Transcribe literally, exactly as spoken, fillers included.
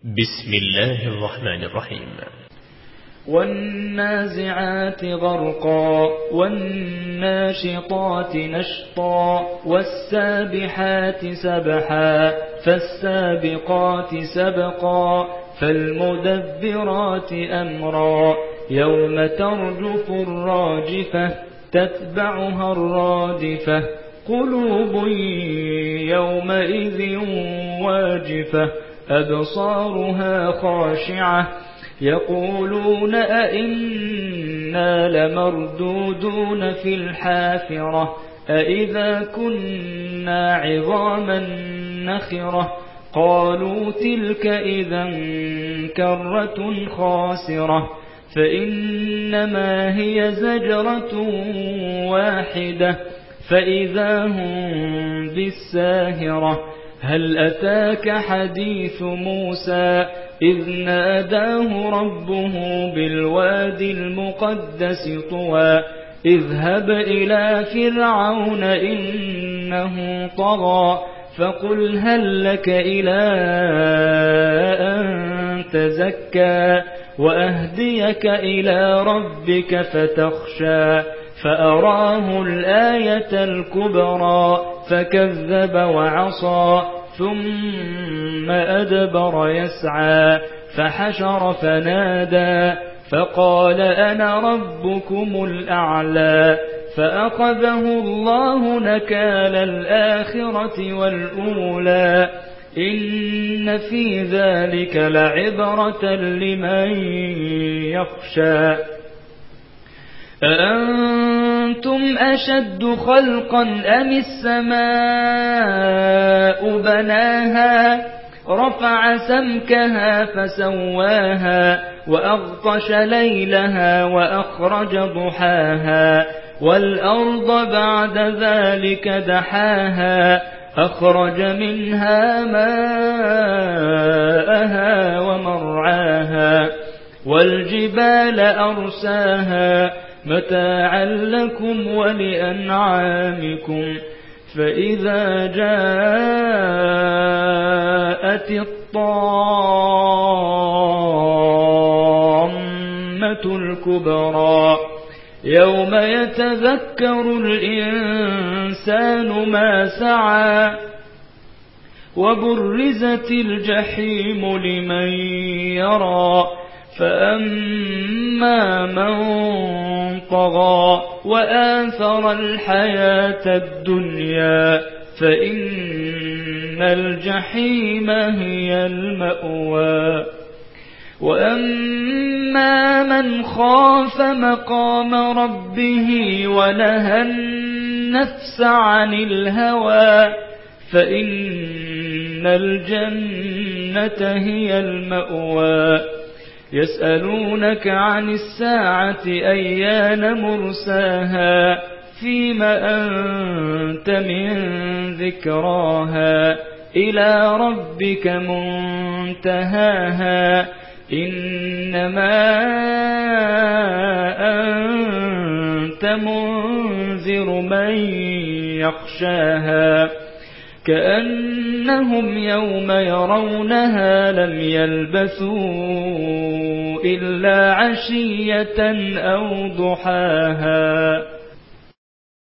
بسم الله الرحمن الرحيم. والنازعات غرقا والناشطات نشطا والسابحات سبحا فالسابقات سبقا فالمدبرات أمرا يوم ترجف الراجفة تتبعها الرادفة قلوب يومئذ واجفة أبصارها خاشعة يقولون أئنا لمردودون في الحافرة أئذا كنا عظاما نخرة قالوا تلك إذا كرة خاسرة فإنما هي زجرة واحدة فإذا هم بالساهرة هل أتاك حديث موسى إذ ناداه ربه بالوادي المقدس طوى اذهب إلى فرعون إنه طغى فقل هل لك إلى أن تزكى وأهديك إلى ربك فتخشى فأراه الآية الكبرى فكذب وعصى ثم أدبر يسعى فحشر فنادى فقال أنا ربكم الأعلى فأخذه الله نكال الآخرة والأولى إن في ذلك لعبرة لمن يخشى أأنتم أشد خلقا أم السماء بناها رفع سمكها فسواها وأغطش ليلها وأخرج ضحاها والأرض بعد ذلك دحاها أخرج منها ماءها ومرعاها والجبال أرساها متاعا لكم ولأنعامكم فإذا جاءت الطامة الكبرى يوم يتذكر الإنسان ما سعى وبرزت الجحيم لمن يرى فأما من طغى وآثر الحياة الدنيا فإن الجحيم هي المأوى وأما من خاف مقام ربه ونهى النفس عن الهوى فإن الجنة هي المأوى يسألونك عن الساعة أيان مرساها فيم أنت من ذكراها إلى ربك منتهاها إنما أنت منذر من يخشاها كأنهم يوم يرونها لم يلبثوا إلا عشية أو ضحاها.